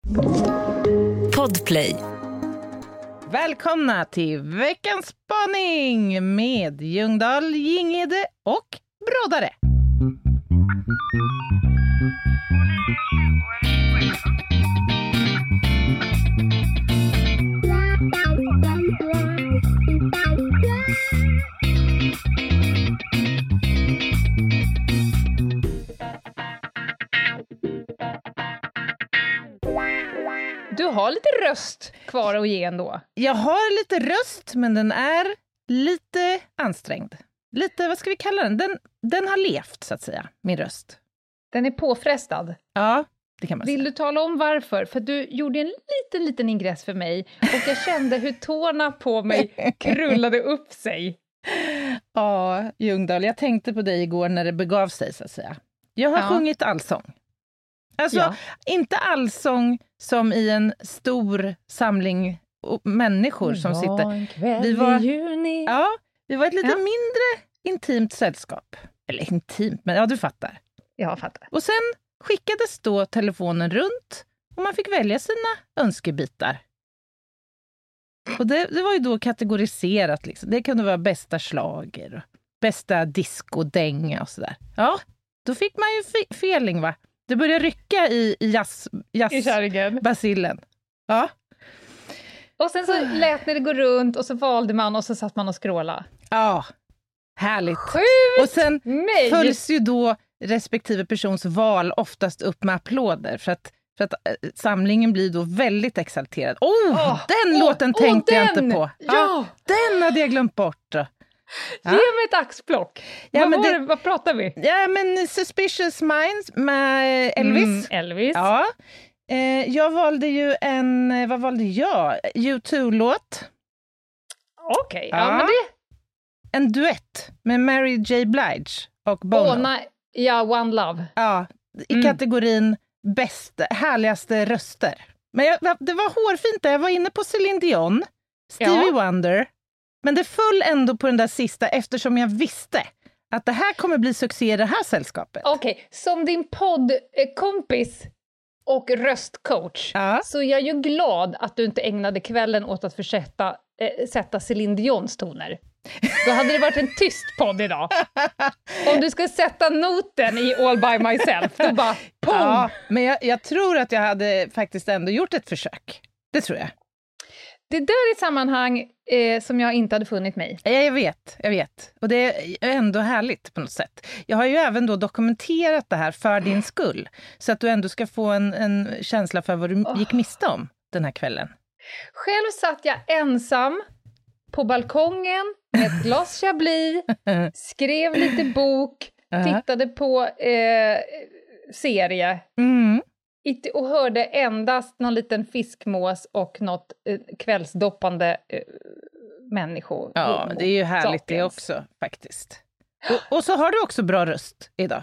Podplay. Välkomna till veckans spaning med Ljungdahl, Gingede och Brodare. Du har lite röst kvar att ge ändå. Jag har lite röst, men den är lite ansträngd. Lite, vad ska vi kalla den? Den har levt, så att säga, min röst. Den är påfrestad. Ja, det kan man säga. Vill du tala om varför? För du gjorde en liten ingress för mig och jag kände hur tårna på mig krullade upp sig. Ja, Ljungdahl, jag tänkte på dig igår när det begav sig, så att säga. Jag har sjungit allsång. Alltså, inte allsång som i en stor samling människor som sitter. Vi var, juni. ja, vi var ett lite mindre intimt sällskap. Eller intimt, men ja, du fattar. Jag fattar. Och sen skickades då telefonen runt och man fick välja sina önskebitar. Och det var ju då kategoriserat liksom. Det kunde vara bästa slager och bästa disco-dänga och sådär. Ja, då fick man ju feeling, va? Det började rycka i jazzbasillen. Ja. Och sen så lät ni det gå runt och så valde man och så satt man och scrollade. Ja, härligt. Sjukt! Och sen följs ju då respektive persons val oftast upp med applåder för att samlingen blir då väldigt exalterad. Den låten tänkte jag inte på. Ja. Den hade jag glömt bort. Ge mig ett axplock. Ja, vad pratar vi? Ja, men Suspicious Minds med Elvis. Elvis. Ja. Jag valde ju vad valde jag? U2-låt. Okej, men det... En duett med Mary J. Blige och Bono. One Love. Ja, i kategorin härligaste röster. Men det var hårfint där. Jag var inne på Celine Dion, Stevie Wonder. Men det föll ändå på den där sista eftersom jag visste att det här kommer bli succé i det här sällskapet. Okej, som din poddkompis och röstcoach så jag är ju glad att du inte ägnade kvällen åt att försöka sätta Celine Dions toner. Då hade det varit en tyst podd idag. Om du ska sätta noten i All by myself, då bara pum! Ja, men jag tror att jag hade faktiskt ändå gjort ett försök. Det tror jag. Det där är ett sammanhang som jag inte hade funnit mig. Jag vet. Och det är ändå härligt på något sätt. Jag har ju även då dokumenterat det här för din skull. Så att du ändå ska få en känsla för vad du gick miste om den här kvällen. Själv satt jag ensam på balkongen med ett glas Chablis, skrev lite bok, tittade på serie och hörde endast någon liten fiskmås och något kvällsdoppande människor. Ja, men det är ju härligt det också faktiskt. Och så har du också bra röst idag.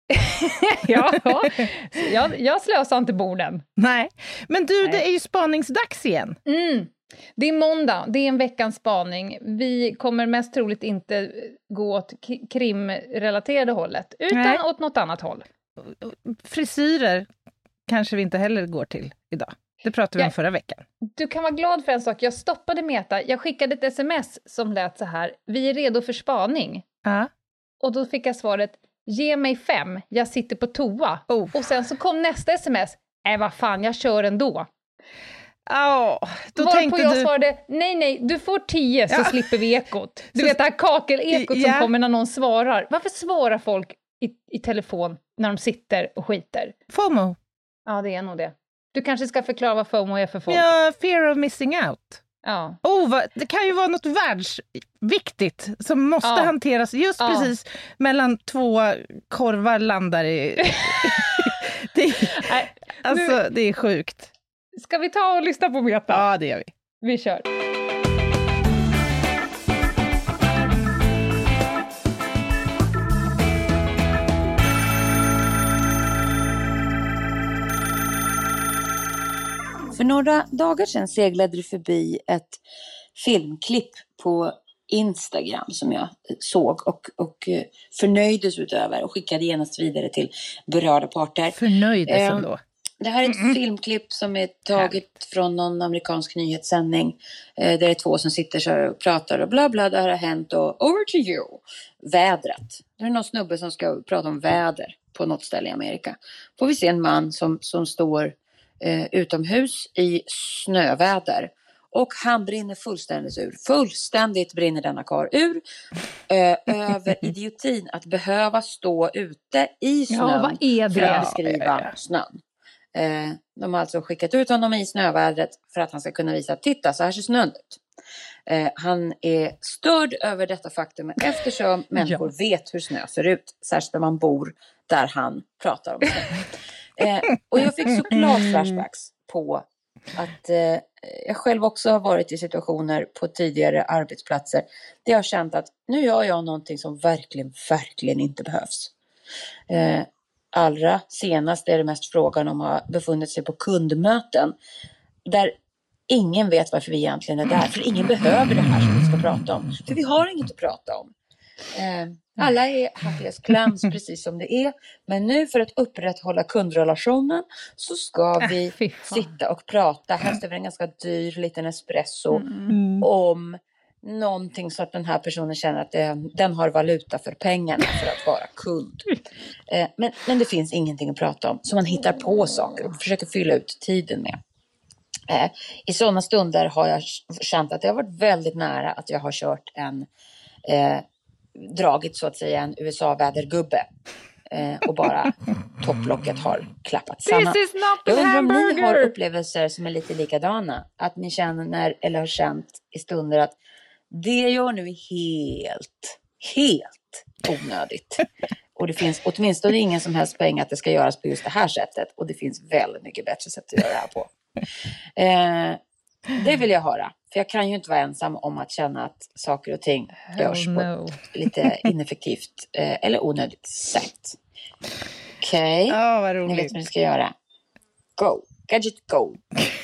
Jag slösar inte borden. Nej, men det är ju spaningsdags igen. Det är måndag, det är en veckans spaning. Vi kommer mest troligt inte gå åt krimrelaterade hållet, utan åt något annat håll. Frisyrer kanske vi inte heller går till idag. Det pratade vi om förra veckan. Du kan vara glad för en sak. Jag stoppade Meta. Jag skickade ett sms som lät så här: vi är redo för spaning. Och då fick jag svaret: ge mig 5, jag sitter på toa. Och sen så kom nästa sms: vad fan, jag kör ändå. Varpå jag svarade: nej, du får 10 så slipper vi ekot. Du vet det här kakelekot som kommer när någon svarar. Varför svarar folk i telefon när de sitter och skiter? FOMO. Ja, det är nog det. Du kanske ska förklara vad FOMO är för folk. Ja, fear of missing out. Ja. Det kan ju vara något världsviktigt som måste hanteras just precis mellan 2 korvar landar i... det är sjukt. Ska vi ta och lyssna på Meta? Ja, det gör vi. Vi kör. För några dagar sedan seglade det förbi ett filmklipp på Instagram som jag såg och förnöjdes utöver och skickade genast vidare till berörda parter. Förnöjdes ändå? Det här är ett filmklipp som är taget från någon amerikansk nyhetssändning. Där det är 2 som sitter så här och pratar och bla bla, det här har hänt och over to you. Vädret. Det är någon snubbe som ska prata om väder på något ställe i Amerika. Får vi se en man som står utomhus i snöväder. Och han brinner fullständigt ur. Fullständigt brinner denna karl ur. Över idiotin att behöva stå ute i snön. Ja, vad är det? För att beskriva snön. De har alltså skickat ut honom i snövädret för att han ska kunna visa att titta, så här ser snön ut. Han är störd över detta faktum eftersom människor vet hur snö ser ut. Särskilt när man bor där han pratar om snö. Och jag fick såklart flashbacks på att jag själv också har varit i situationer på tidigare arbetsplatser där jag har känt att nu gör jag någonting som verkligen inte behövs. Allra senast är det mest frågan om att ha befunnit sig på kundmöten där ingen vet varför vi egentligen är där. För ingen behöver det här som vi ska prata om. För vi har inget att prata om. Alla är hackless clams precis som det är. Men nu för att upprätthålla kundrelationen så ska vi sitta och prata. Helst över en ganska dyr liten espresso om någonting så att den här personen känner att den har valuta för pengarna för att vara kund. Men det finns ingenting att prata om. Så man hittar på saker och försöker fylla ut tiden med. I sådana stunder har jag känt att det har varit väldigt nära att jag har kört dragit så att säga en USA-vädergubbe. Och bara topplocket har klappat samman. Jag undrar om ni har upplevelser som är lite likadana. Att ni känner eller har känt i stunder att det jag gör nu är helt onödigt. Och det finns åtminstone ingen som helst poäng att det ska göras på just det här sättet. Och det finns väldigt mycket bättre sätt att göra det här på. Det vill jag höra. För jag kan ju inte vara ensam om att känna att saker och ting görs på ett lite ineffektivt eller onödigt sätt. Okej. Ni vet vad ni ska göra. Go. Gadget go.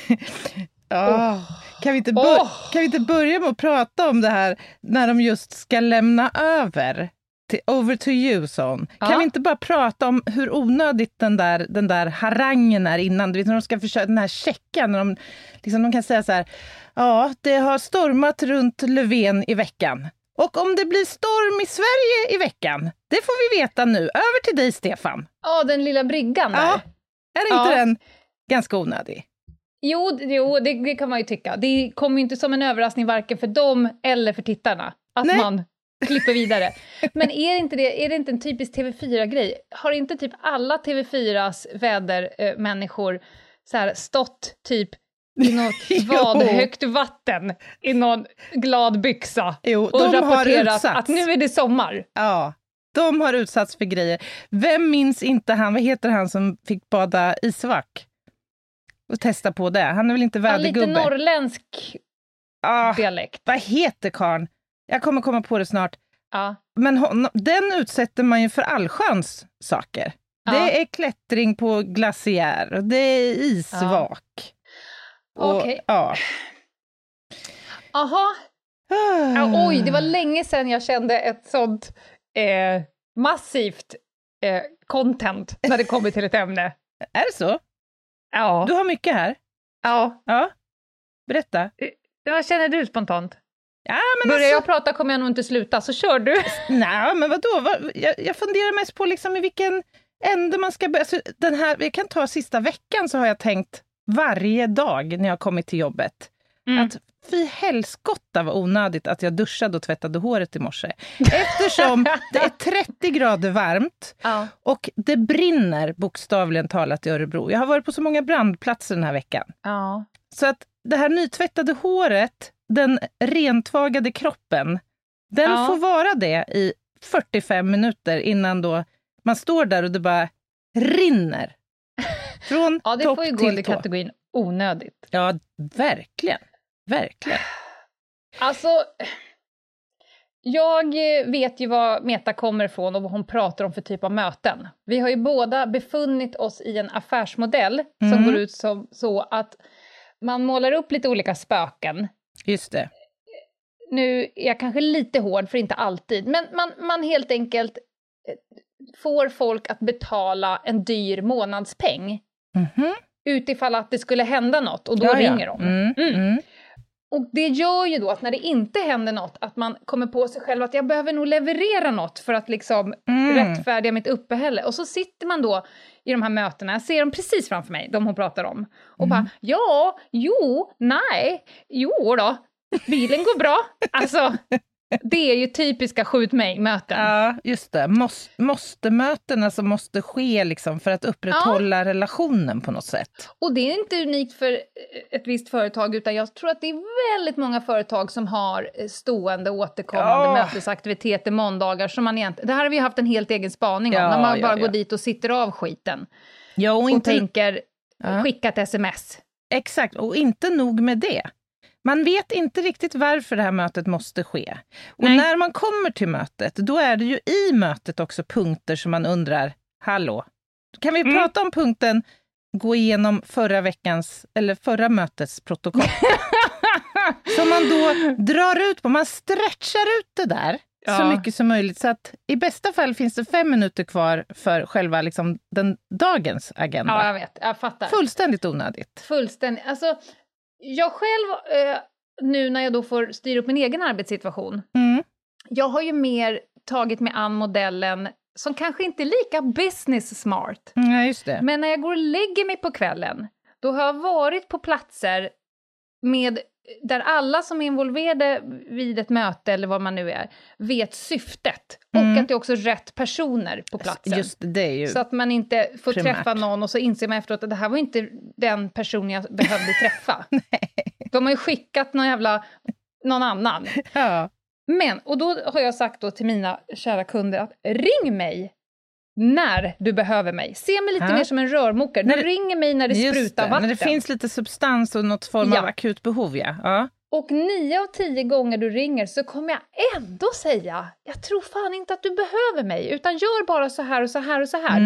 Kan vi inte börja med att prata om det här när de just ska lämna över till over to you, son. Kan vi inte bara prata om hur onödigt den där harangen är innan, du vet, när de ska försöka den här checken, när de kan säga så här: ja, det har stormat runt Löfven i veckan. Och om det blir storm i Sverige i veckan, det får vi veta nu. Över till dig, Stefan. Ja, den lilla bryggan där. Ja, är det inte den ganska onödig? Jo, det kan man ju tycka. Det kommer ju inte som en överraskning varken för dem eller för tittarna att man klipper vidare. Men är det inte en typisk TV4-grej? Har inte typ alla TV4s vädermänniskor så här stått typ i något vadhögt vatten i någon glad byxa och rapporterat att nu är det sommar? Ja, de har utsatts för grejer. Vem minns inte han, vad heter han som fick bada isvack? Och testa på det. Han är väl inte vädergubbe? Lite norrländsk dialekt. Vad heter karln? Jag kommer komma på det snart. Ja. Men den utsätter man ju för allsköns saker. Ja. Det är klättring på glaciär. Det är isvak. Okej. Ja. Aha. Oj, det var länge sedan jag kände ett sånt massivt content när det kommer till ett ämne. Är det så? Ja. Du har mycket här. Ja. Berätta. Vad känner du spontant? Ja, men börjar jag prata kommer jag nog inte sluta, så kör du. Nej, men vadå? Jag funderar mest på liksom i vilken ände man ska börja. Alltså, vi kan ta sista veckan, så har jag tänkt varje dag när jag kommit till jobbet att fy helskotta var onödigt att jag duschade och tvättade håret i morse. Eftersom det är 30 grader varmt och det brinner bokstavligen talat i Örebro. Jag har varit på så många brandplatser den här veckan. Så att det här nytvättade håret, den rentvagade kroppen, den får vara det i 45 minuter innan då man står där och det bara rinner. Från topp till tå. Ja, det får ju gå i kategorin onödigt. Ja, verkligen. Verkligen. Alltså, jag vet ju vad Meta kommer ifrån och vad hon pratar om för typ av möten. Vi har ju båda befunnit oss i en affärsmodell som går ut som så att man målar upp lite olika spöken. Just det. Nu är jag kanske lite hård, för inte alltid. Men man helt enkelt får folk att betala en dyr månadspeng Utifall att det skulle hända något, och då ringer de. Och det gör ju då att när det inte händer något, att man kommer på sig själv att jag behöver nog leverera något för att liksom rättfärdiga mitt uppehälle. Och så sitter man då i de här mötena, jag ser dem precis framför mig, de hon pratar om. Och bara, jo då, bilen går bra. Alltså, det är ju typiska skjut mig-möten. Ja, just det. Måste-möten alltså måste ske liksom för att upprätthålla relationen på något sätt. Och det är inte unikt för ett visst företag, utan jag tror att det är väldigt många företag som har stående, återkommande mötesaktiviteter måndagar som man egentligen... Det här har vi haft en helt egen spaning om, när man bara går dit och sitter av skiten. Ja, och tänker, skicka ett sms. Exakt, och inte nog med det. Man vet inte riktigt varför det här mötet måste ske. Och när man kommer till mötet, då är det ju i mötet också punkter som man undrar, hallå, kan vi prata om punkten gå igenom förra mötets protokoll? Som man då drar ut på, man stretchar ut det där så mycket som möjligt. Så att i bästa fall finns det 5 minuter kvar för själva liksom, dagens agenda. Ja, jag vet, jag fattar. Fullständigt onödigt. Fullständigt, alltså... Jag själv, nu när jag då får styra upp min egen arbetssituation, jag har ju mer tagit mig an modellen som kanske inte är lika business smart. Ja, just det. Men när jag går och lägger mig på kvällen, då har jag varit på platser där alla som är involverade vid ett möte eller vad man nu är, vet syftet. Och att det är också rätt personer på platsen. Just det är ju så att man inte får träffa någon och så inser man efteråt att det här var inte den person jag behövde träffa. De har ju skickat någon annan. Ja. Men, och då har jag sagt då till mina kära kunder att ring mig när du behöver mig. Se mig lite mer som en rörmokare. Du ringer mig när det sprutar vatten. När det finns lite substans och något form av akut behov, ja. Och 9 av 10 gånger du ringer så kommer jag ändå säga, jag tror fan inte att du behöver mig, utan gör bara så här och så här och så här.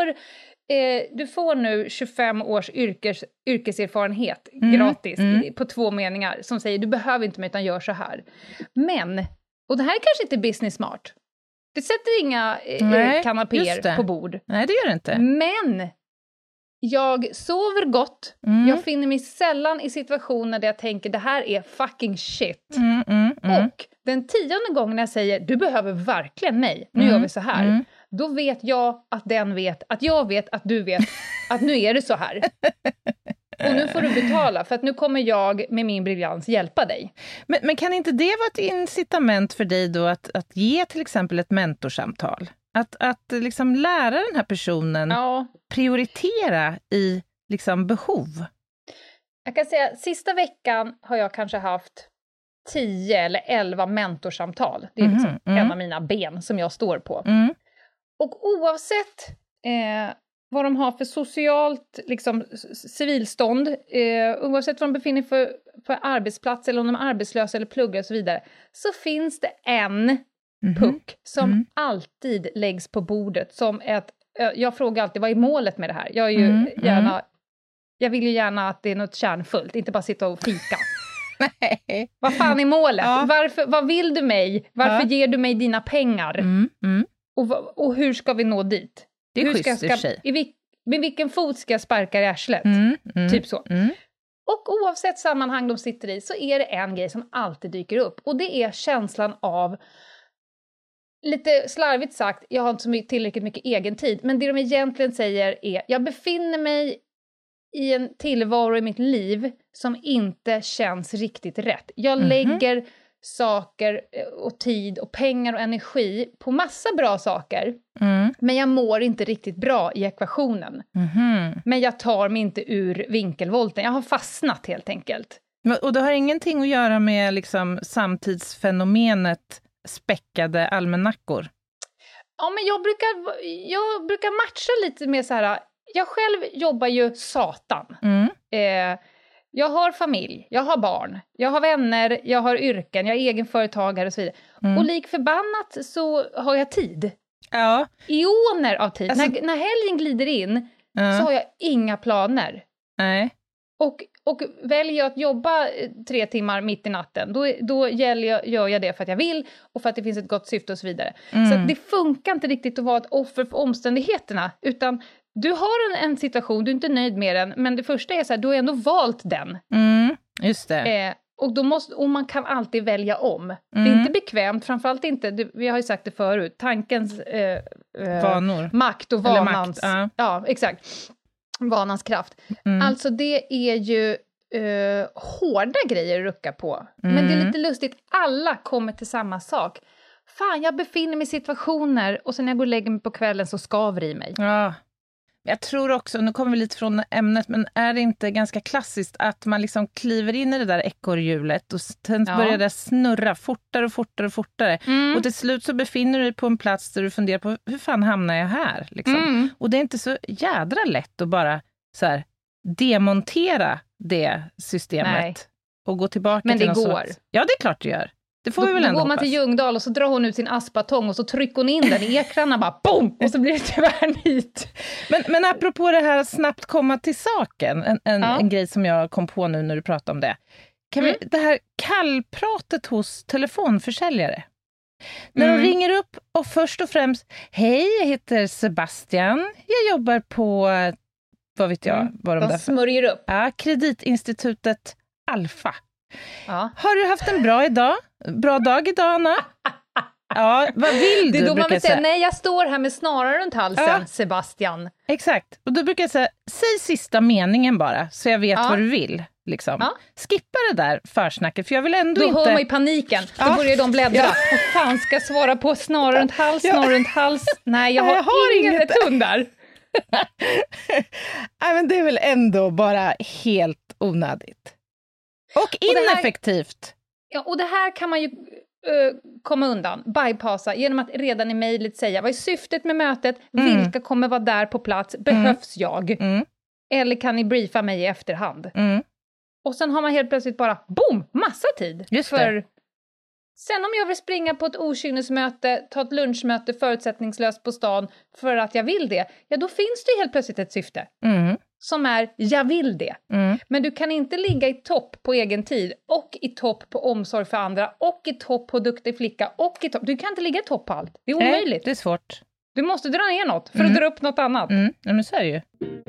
Du får nu 25 års yrkeserfarenhet gratis på 2 meningar som säger, du behöver inte mig utan gör så här. Men, och det här är kanske inte business smart. Det sätter inga kanapéer på bord. Nej, det gör det inte. Men jag sover gott. Jag finner mig sällan i situationer där jag tänker, det här är fucking shit. Och den 10:e gången jag säger, du behöver verkligen mig, nu gör vi så här. Då vet jag att den vet, att jag vet, att du vet, att nu är det så här. Och nu får du betala, för att nu kommer jag med min briljans hjälpa dig. Men kan inte det vara ett incitament för dig då att ge till exempel ett mentorsamtal? Att liksom lära den här personen prioritera i liksom behov? Jag kan säga, sista veckan har jag kanske haft 10 eller 11 mentorsamtal. Det är liksom en av mina ben som jag står på. Och oavsett vad de har för socialt liksom, civilstånd, oavsett vad de befinner för arbetsplats eller om de är arbetslösa eller pluggar och så vidare, så finns det en puck som alltid läggs på bordet som jag frågar alltid, vad är målet med det här? Jag är ju jag vill ju gärna att det är något kärnfullt, inte bara sitta och fika. Nej. Vad fan är målet? Vad vill du mig? Varför ger du mig dina pengar? Och hur ska vi nå dit? Det är schysst i sig. Med vilken fot ska jag sparka i arslet? Typ så. Och oavsett sammanhang de sitter i så är det en grej som alltid dyker upp. Och det är känslan av, lite slarvigt sagt, jag har inte så tillräckligt mycket egen tid. Men det de egentligen säger är, jag befinner mig i en tillvaro i mitt liv som inte känns riktigt rätt. Jag lägger saker och tid och pengar och energi på massa bra saker. Men jag mår inte riktigt bra i ekvationen. Men jag tar mig inte ur vinkelvolten. Jag har fastnat helt enkelt. Och det har ingenting att göra med liksom samtidsfenomenet späckade almanackor? Ja, men jag brukar matcha lite med så här. Jag själv jobbar ju satan. Jag har familj, jag har barn, jag har vänner, jag har yrken, jag är egenföretagare och så vidare. Och lik förbannat så har jag tid. Ja. Eoner av tid. Alltså, när helgen glider in så har jag inga planer. Nej. Och väljer jag att jobba 3 timmar mitt i natten, då gör jag det för att jag vill och för att det finns ett gott syfte och så vidare. Så att det funkar inte riktigt att vara ett offer för omständigheterna, utan du har en situation, du är inte nöjd med den, men det första är så här, du har ändå valt den. Just det. Och man kan alltid välja om. Det är inte bekvämt, framförallt inte, vi har ju sagt det förut, tankens vanor. Makt och vanans. Ja, exakt. Vanans kraft. Alltså det är ju hårda grejer att rucka på. Men det är lite lustigt, alla kommer till samma sak. Fan, jag befinner mig i situationer och sen när jag går och lägger mig på kvällen så skaver i mig. Ja. Jag tror också, nu kommer vi lite från ämnet, men är det inte ganska klassiskt att man liksom kliver in i det där ekorrhjulet och sen börjar det snurra fortare och fortare och fortare. Och till slut så befinner du dig på en plats där du funderar på, hur fan hamnar jag här? Liksom. Och det är inte så jädra lätt att bara så här, demontera det systemet och gå tillbaka men till det något går. sorts... Ja, det är klart det gör. Det får vi väl ändå går man till Ljungdal och så drar hon ut sin aspatong och så trycker hon in den i ekrarna bara boom! Och så blir det tyvärr nit. Men apropå det här att snabbt komma till saken, en grej som jag kom på nu när du pratade om det. Det här kallpratet hos telefonförsäljare. När de ringer upp och först och främst, hej, jag heter Sebastian, jag jobbar på, vad vet jag, vad de där smörjer upp. Ja, kreditinstitutet Alfa. Ja. Har du haft en bra dag idag, Anna? Ja, vad vill du? Det är då man vill säga, nej, jag står här med snarare runt halsen, Sebastian. Exakt, och då brukar jag säga, säg sista meningen bara, så jag vet vad du vill. Liksom. Skippa det där försnacket, för jag vill ändå då inte... Då hör man i paniken, då börjar de bläddra. Vad fan ska jag svara på? Snarare runt hals, snarare runt hals. Nej, jag har inget hundar. Nej, men det är väl ändå bara helt onödigt. Och ineffektivt. Och det här kan man ju komma undan, bypassa, genom att redan i mejlet säga, vad är syftet med mötet? Vilka kommer vara där på plats? Behövs jag? Eller kan ni briefa mig i efterhand? Och sen har man helt plötsligt bara, boom, massa tid. Just för det. Sen om jag vill springa på ett okynnesmöte, ta ett lunchmöte förutsättningslöst på stan för att jag vill det, ja då finns det helt plötsligt ett syfte. Som är, jag vill det. Men du kan inte ligga i topp på egen tid och i topp på omsorg för andra och i topp på duktig flicka och i topp. Du kan inte ligga i topp på allt. Det är omöjligt. Nej, det är svårt. Du måste dra ner något för att dra upp något annat. Ja, men så är det ju.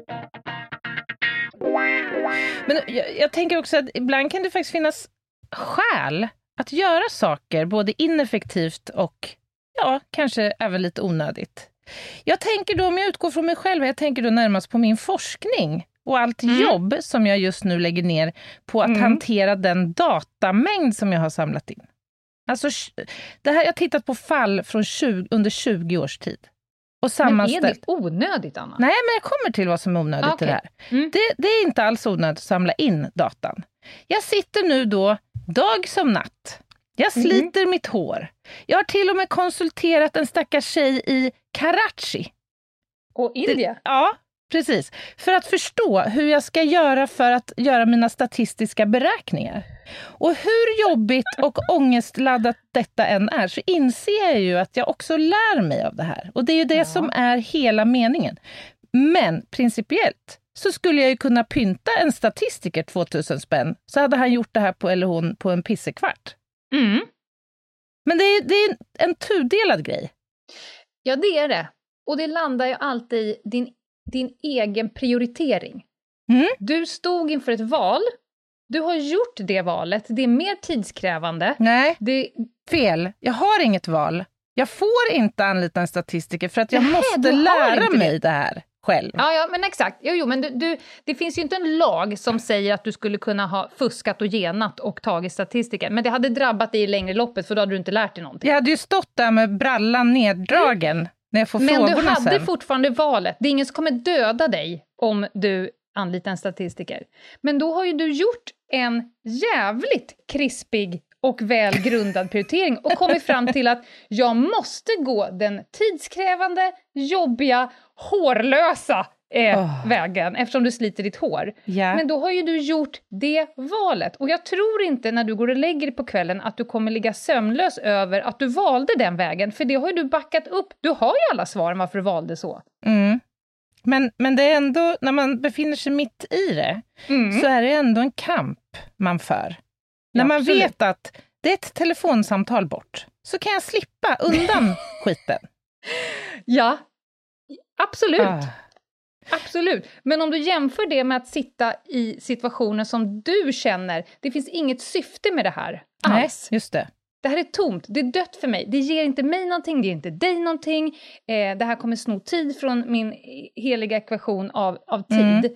Men jag tänker också att ibland kan det faktiskt finnas skäl att göra saker både ineffektivt och kanske även lite onödigt. Jag tänker då, om jag utgår från mig själv, jag tänker då närmast på min forskning och allt jobb som jag just nu lägger ner på att hantera den datamängd som jag har samlat in. Alltså, det här, jag har tittat på fall från under 20 års tid. Och men är det onödigt, Anna? Nej, men jag kommer till vad som är onödigt i det här. Det är inte alls onödigt att samla in datan. Jag sitter nu då dag som natt. Jag sliter mitt hår. Jag har till och med konsulterat en stackars tjej i Karachi. Och Indien? Ja, precis. För att förstå hur jag ska göra för att göra mina statistiska beräkningar. Och hur jobbigt och ångestladdat detta än är, så inser jag ju att jag också lär mig av det här. Och det är ju det som är hela meningen. Men principiellt så skulle jag ju kunna pynta en statistiker 2000 spänn, så hade han gjort det här eller hon på en pissekvart. Men det är en tudelad grej. Ja, det är det. Och det landar ju alltid i din egen prioritering. Du stod inför ett val. Du har gjort det valet. Det är mer tidskrävande. Nej, fel. Jag har inget val. Jag får inte anlita en statistiker för att jag måste lära mig det här själv. Ja, men exakt. Jo, men det finns ju inte en lag som säger att du skulle kunna ha fuskat och genat och tagit statistiker. Men det hade drabbat dig i längre loppet, för då hade du inte lärt dig någonting. Jag hade ju stått där med brallan neddragen när jag får frågorna sen. Men du hade fortfarande valet. Det är ingen som kommer döda dig om du anlitar en statistiker. Men då har ju du gjort en jävligt krispig och välgrundad prioritering och kommit fram till att jag måste gå den tidskrävande, jobbiga, hårlösa vägen, eftersom du sliter ditt hår. Yeah. Men då har ju du gjort det valet. Och jag tror inte när du går och lägger dig på kvällen att du kommer ligga sömnlös över att du valde den vägen. För det har ju du backat upp. Du har ju alla svaren varför du valde så. Men det är ändå, när man befinner sig mitt i det, så är det ändå en kamp man för. När man vet att det är ett telefonsamtal bort, så kan jag slippa undan skiten. Ja, absolut. Absolut. Men om du jämför det med att sitta i situationer som du känner, det finns inget syfte med det här alls. Nej, just det. Det här är tomt, det är dött för mig. Det ger inte mig någonting, det ger inte dig någonting. Det här kommer sno tid från min heliga ekvation av tid.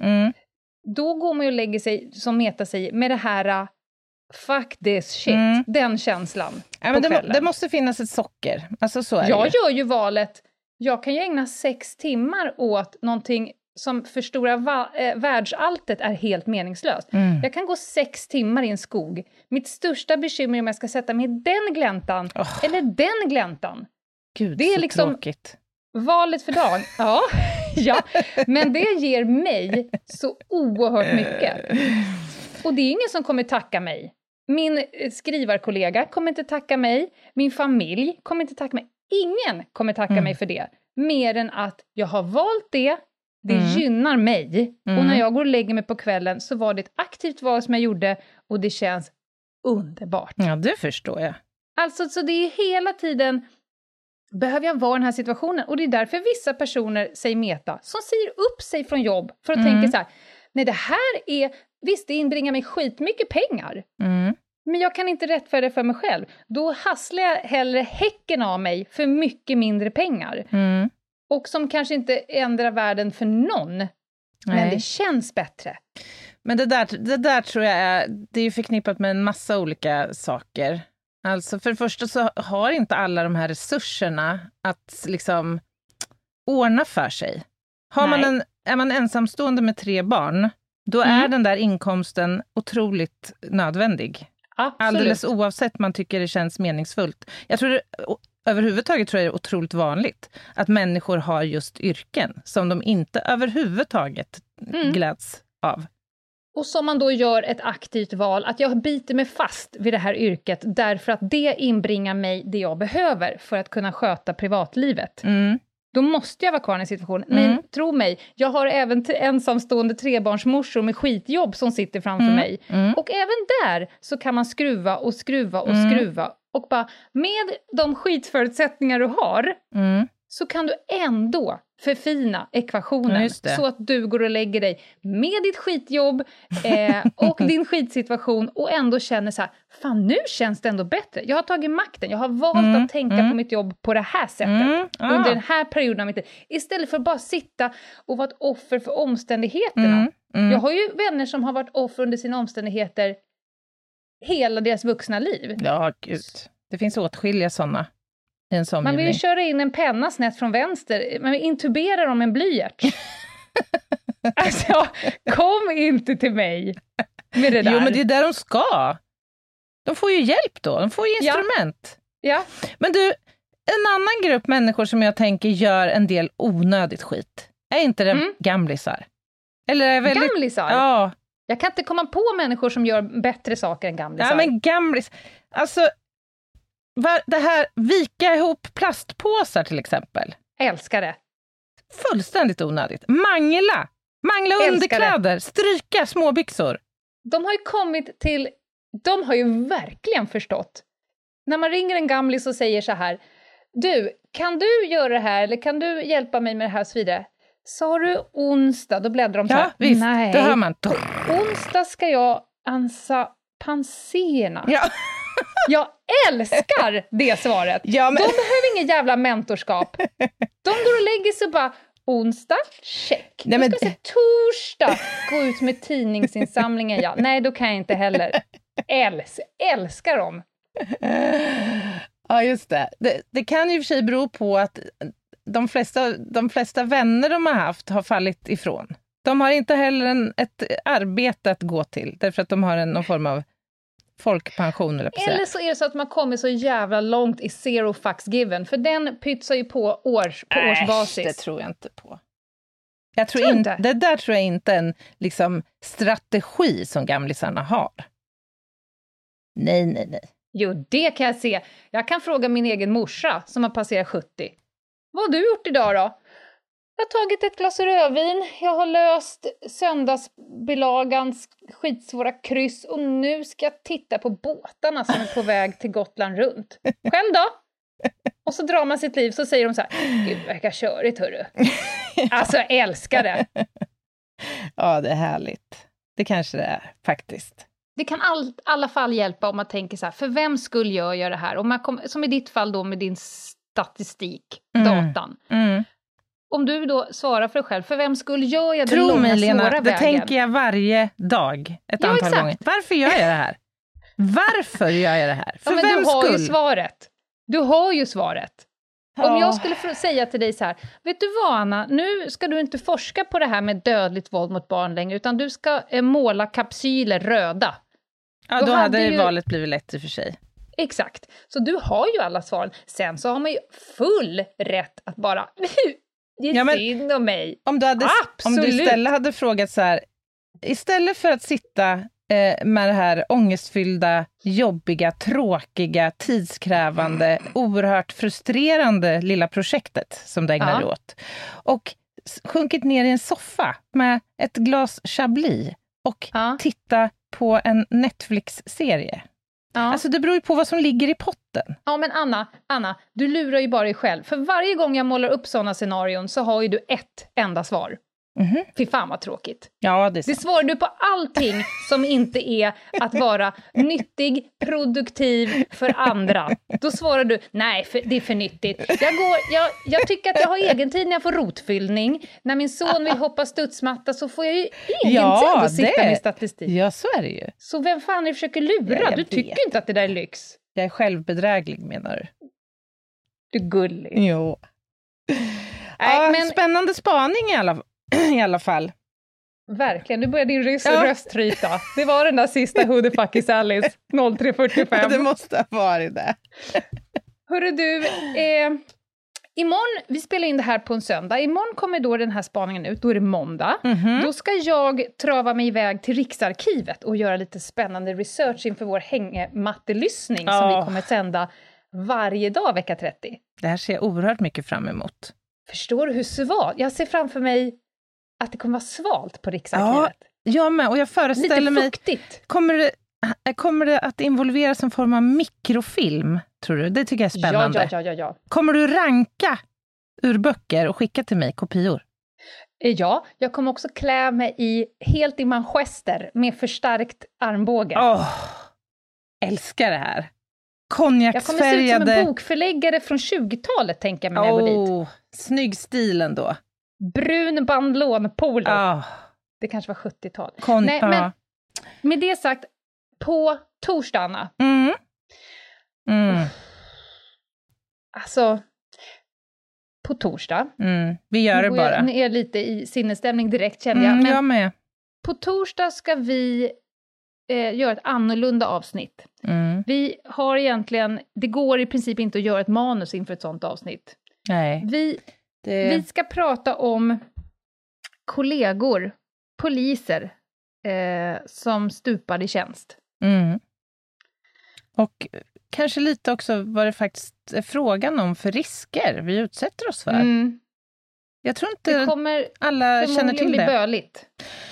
Då går man ju och lägger sig, som Meta säger, med det här fuck this shit, den känslan. Ja, men det måste finnas ett socker. Alltså, så är jag det. gör ju valet, jag kan ju ägna 6 timmar åt någonting som för stora världsalltet är helt meningslöst. Jag kan gå 6 timmar i en skog. Mitt största bekymmer är om jag ska sätta mig i den gläntan eller den gläntan. Gud, det är så liksom tråkigt. Valet för dagen. Ja, men det ger mig så oerhört mycket. Och det är ingen som kommer tacka mig. Min skrivarkollega kommer inte tacka mig. Min familj kommer inte tacka mig. Ingen kommer tacka mig för det. Mer än att jag har valt det. Det gynnar mig. Och när jag går och lägger mig på kvällen så var det ett aktivt val som jag gjorde. Och det känns underbart. Ja, det förstår jag. Alltså, så det är hela tiden... Behöver jag vara i den här situationen? Och det är därför vissa personer, säger Meta, som säger upp sig från jobb. För att tänka så här, nej det här är... Visst, det inbringar mig skitmycket pengar. Men jag kan inte rättfärdiga för mig själv. Då hasslar jag hellre häcken av mig för mycket mindre pengar. Och som kanske inte ändrar världen för någon. Nej. Men det känns bättre. Men det där tror jag det är ju förknippat med en massa olika saker. Alltså för det första så har inte alla de här resurserna att liksom ordna för sig. Är man ensamstående med 3 barn, då är den där inkomsten otroligt nödvändig. Absolut. Alldeles oavsett man tycker det känns meningsfullt. Jag tror överhuvudtaget tror jag det är otroligt vanligt att människor har just yrken som de inte överhuvudtaget gläds av. Och som man då gör ett aktivt val, att jag biter mig fast vid det här yrket därför att det inbringar mig det jag behöver för att kunna sköta privatlivet. Då måste jag vara kvar i en situation. Men tro mig, jag har även ensamstående 3-barnsmorsor med skitjobb som sitter framför mig. Och även där så kan man skruva och skruva och skruva. Och bara med de skitförutsättningar du har så kan du ändå förfina ekvationen så att du går och lägger dig med ditt skitjobb och din skitsituation och ändå känner så här, fan nu känns det ändå bättre. Jag har tagit makten, jag har valt att tänka på mitt jobb på det här sättet under den här perioden av mitt liv. Istället för att bara sitta och vara ett offer för omständigheterna. Jag har ju vänner som har varit offer under sina omständigheter hela deras vuxna liv. Ja, gud. Det finns åtskilliga sådana. Man vill ju köra in en penna snett från vänster. Man vill intubera dem med en blyert. Alltså, kom inte till mig med det där. Jo, men det är där de ska. De får ju hjälp då. De får ju instrument. Ja. Men du, en annan grupp människor som jag tänker gör en del onödigt skit. Är inte det gamlisar? Eller är väldigt... Gamlisar? Ja. Jag kan inte komma på människor som gör bättre saker än gamlisar. Ja, men gamlis... Alltså... Det här vika ihop plastpåsar till exempel. Älskar det. Fullständigt onödigt. Mangla underkläder, stryka småbyxor. De har ju verkligen förstått. När man ringer en gamlis och säger så här, du, kan du göra det här eller kan du hjälpa mig med det här och så vidare? Sa du onsdag, då bläddrar de så här. Ja, visst, nej, då hör man. Onsdag ska jag ansa panserna. Ja. Jag älskar det svaret. Ja, men... De behöver ingen jävla mentorskap. De går och lägger sig bara, onsdag, check. Nej, men... torsdag, gå ut med tidningsinsamlingen. Ja. Nej, då kan jag inte heller. Älskar dem. Ja, just det. Det kan ju för sig bero på att de flesta vänner de har haft har fallit ifrån. De har inte heller ett arbete att gå till, därför att de har någon form av folkpension. Eller så är det så att man kommer så jävla långt i zero fucks given, för den pytsar ju på årsbasis. Det tror jag inte på. Det där tror jag inte är en liksom, strategi som gamlisarna har. Nej. Jo, det kan jag se. Jag kan fråga min egen morsa som har passerat 70. Vad har du gjort idag då? Jag har tagit ett glas rödvin, jag har löst söndagsbilagans skitsvåra kryss och nu ska jag titta på båtarna som är på väg till Gotland runt. Själv då? Och så drar man sitt liv, så säger de så här, gud, verkar körigt, hörru. Alltså, jag älskar det. Ja, det är härligt. Det kanske det är, faktiskt. Det kan i alla fall hjälpa om man tänker så här, för vem skulle jag göra det här? Om man som i ditt fall då med din statistik, datan. Om du då svarar för dig själv, för vem skulle gör jag den långa, svåra vägen? Tro mig, Lena, det tänker jag varje dag, ett antal gånger. Varför gör jag det här? Varför gör jag det här? För men vem du har skull? ju svaret. Du har ju svaret. Om jag skulle säga till dig så här, vet du vad, Anna, nu ska du inte forska på det här med dödligt våld mot barn längre, utan du ska måla kapsyler röda. Ja, då hade valet blivit lätt i och för sig. Exakt. Så du har ju alla svaren. Sen så har man ju full rätt att bara ge synd om mig. Om du istället hade frågat så här, istället för att sitta med det här ångestfyllda, jobbiga, tråkiga, tidskrävande, oerhört frustrerande lilla projektet som du ägnar dig åt. Och sjunkit ner i en soffa med ett glas Chablis och titta på en Netflix-serie. Ja. Alltså det beror ju på vad som ligger i potten. Ja, men Anna, du lurar ju bara dig själv. För varje gång jag målar upp sådana scenarion så har ju du ett enda svar. Fy fan vad tråkigt. Ja, det svarar du på allting som inte är att vara nyttig, produktiv för andra. Då svarar du, nej, det är för nyttigt. Jag tycker att jag har egen tid när jag får rotfyllning. När min son vill hoppa studsmatta så får jag ju egen tid att sitta med statistik. Ja, så är det ju. Så vem fan är försöker lura? Du tycker inte att det där är lyx. Jag är självbedräglig, menar du? Du är gullig. Jo. Nej, men spännande spaning i alla fall. Verkligen, nu börjar din röst ryta. Det var den där sista Who the fuck is Alice 03:45. Det måste ha varit det. Hörru du, imorgon, vi spelar in det här på en söndag. Imorgon kommer då den här spaningen ut, då är det måndag. Då ska jag trava mig iväg till Riksarkivet och göra lite spännande research inför vår hängmattelyssning som vi kommer sända varje dag vecka 30. Det här ser jag oerhört mycket fram emot. Förstår du hur svalt? Jag ser framför mig att det kommer vara svalt på Riksarkivet. Ja, jag med. Och jag föreställer mig... Lite fuktigt. Kommer det att involveras en form av mikrofilm, tror du? Det tycker jag är spännande. Ja. Kommer du ranka ur böcker och skicka till mig kopior? Ja, jag kommer också klä mig helt i manchester med förstärkt armbåge. Älskar det här. Konjaksfärgade... Jag kommer se ut som en bokförläggare från 20-talet, tänker jag mig när jag går dit. Snygg stil ändå. Brun bandlånpolo. Det kanske var 70-tal. Nej, men med det sagt, på torsdag, Anna. Alltså, på torsdag. Vi gör det bara. Ni är lite i sinnesstämning direkt, känner jag. Men jag med. På torsdag ska vi göra ett annorlunda avsnitt. Vi har egentligen, det går i princip inte att göra ett manus inför ett sånt avsnitt. Nej. Vi ska prata om kollegor, poliser som stupar i tjänst. Och kanske lite också vad det faktiskt är frågan om för risker vi utsätter oss för. Jag tror inte alla känner till det. Bli böligt.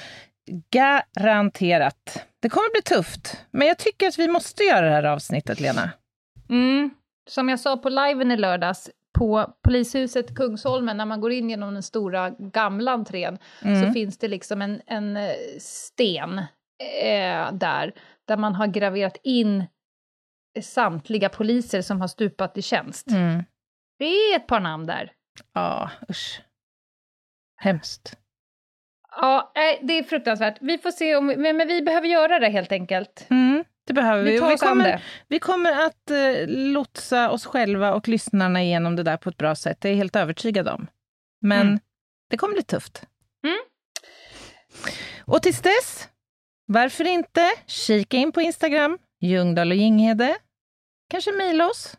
Garanterat. Det kommer bli tufft. Men jag tycker att vi måste göra det här avsnittet, Lena. Som jag sa på liven i lördags, på polishuset Kungsholmen, när man går in genom den stora gamla entrén, så finns det liksom en sten där man har graverat in samtliga poliser som har stupat i tjänst. Det är ett par namn där. Ja, usch. Hemskt. Ja, det är fruktansvärt. Vi får se men vi behöver göra det helt enkelt. Det behöver vi. Vi kommer att lotsa oss själva och lyssnarna igenom det där på ett bra sätt. Det är jag helt övertygad om. Men det kommer bli tufft. Och tills dess, varför inte kika in på Instagram, Ljungdahl och Ginghede. Kanske mejla oss,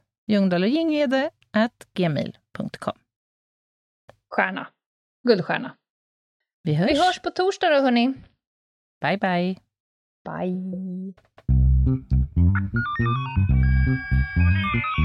ljungdahlochginghede@gmail.com. Stjärna. Guldstjärna. Vi hörs på torsdag då, hörni. Bye, bye. Bye.